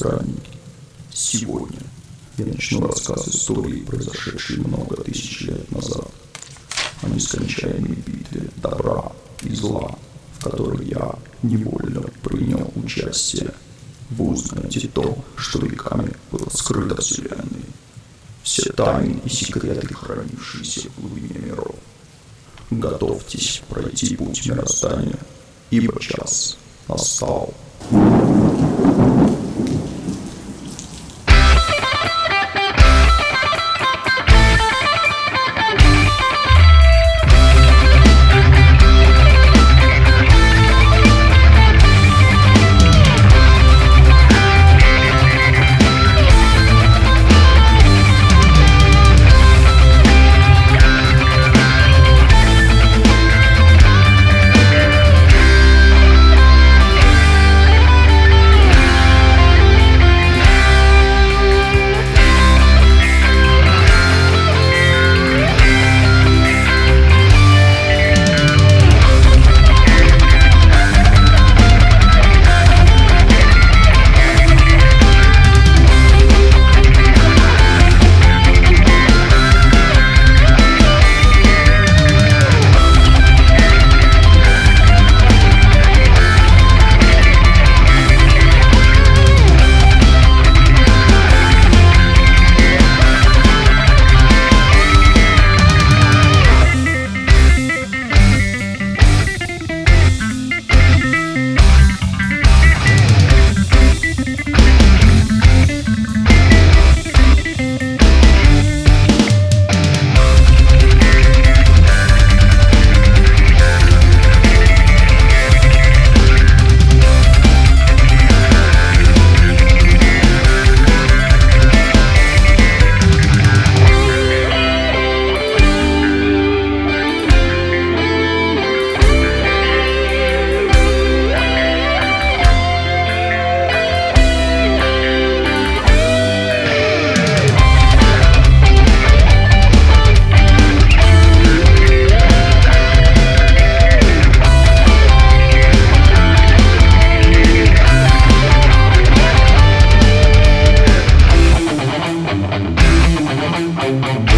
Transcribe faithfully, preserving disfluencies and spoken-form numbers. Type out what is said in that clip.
странники. Сегодня я начну рассказ истории, произошедшей много тысяч лет назад, о нескончаемой битве добра и зла, в которой я невольно принял участие. Вы узнаете то, что веками было скрыто Вселенной, все тайны и секреты, хранившиеся в глубине миров. Готовьтесь пройти путь мироздания, ибо час настал. Thank you.